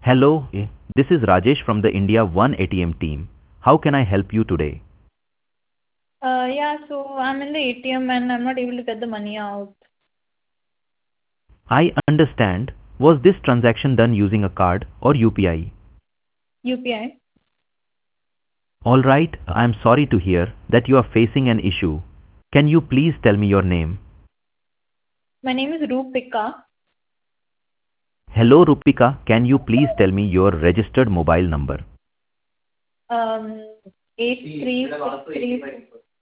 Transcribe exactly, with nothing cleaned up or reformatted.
Hello, eh, this is Rajesh from the India One A T M team. How can I help you today? Uh, yeah, so I'm in the A T M and I'm not able to get the money out. I understand. Was this transaction done using a card or U P I? U P I. Alright, I am sorry to hear that you are facing an issue. Can you please tell me your name? My name is Rupika. Hello Rupika, can you please tell me your registered mobile number? Um, eight three six three.